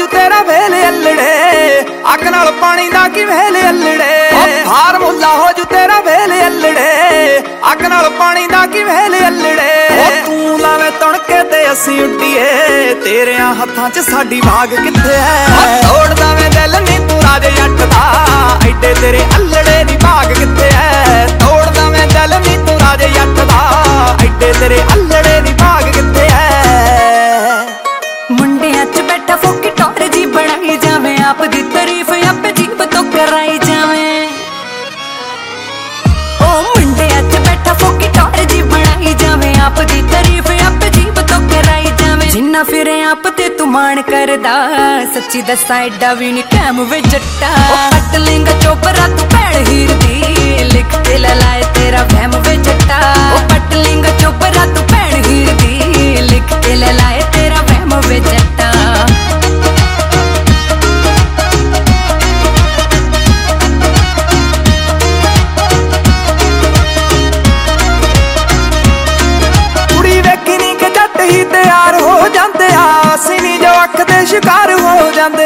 तेरा वेले अल्लड़े अग नाल पानी दा की वेले अल्लड़े फार्मूला हो जू तेरा वेले अल्लड़े अग नाल पानी दा की वेले अल्लड़े तू लावे तड़के ते असी उड्डीए तेरियां हत्थां च साडी भाग किथे है तोड़दा मैं दिल नी तू राजे जट दा एडे तेरे अल्लड़े दी भाग किथे है तोड़दा मैं दिल नी तू राजे जट दा एडे तेरे अल्लड़े दी भाग किथे है मुंडियां च बैठा फोकी टोर जी बनाई जावे आप दी तारीफ आपे जीप तो कराई जावे ओ मुंडियां च बैठा फोकी टोर जी बनाई जावे आप दी तारीफ आपे जीप तो कराई जावे जिन्ना फिरे आप ते तू मान करदा सच्ची दसा एडा भी नी कैम वे जट्टा कट लेंगा चोपरा तू भैण हीर दी लिख के लाए तेरा वहम वे जट्टा कट लेंगा चोपरा तू भैण हीर दी लिख के लाए तेरा वहम वे जट्टा तैयार हो जाते सीनी जो अख दे शिकार हो जाते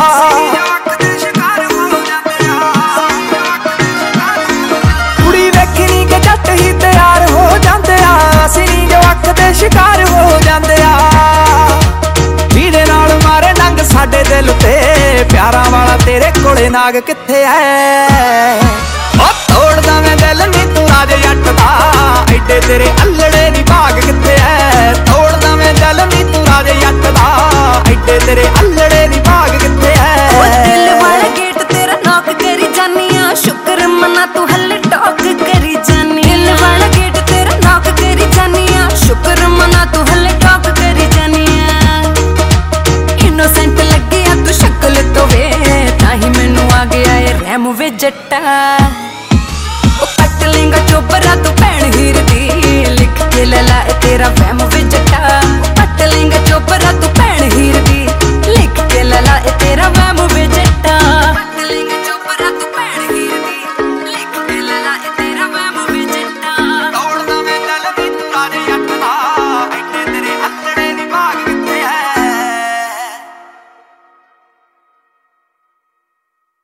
कुड़ी वेखी नी के जट ही तैयार हो जाते सीनी जो अख दे शिकार हो जाते पीड़े नाल मारे नंग साडे दिल ते प्यारा वाला तेरे कोले नाग किथे है तोड़दा मैं दिल नी तू राजे जट दा एडे तेरे अल्लड़े दी भाग किथे है तोड़दा मैं दिल नी तू राजे जट दा एडे तेरे अल्लड़े दी भाग किथे है ओ दिल वाला गेट तेरा नॉक करी जानिया शुक्र मना तू हल्ले टॉक करी जानी दिल वाला गेट तेरा नॉक करी जानिया शुक्र मना तू हल्ले टॉक करी जानिया इनोसेंट लगिया तू शक्ल तो वे ताही मैनू आ गया ये रहम वे जट्टा कट लेंगा चोपरा तू भैण हीर दी लिख के ला तेरा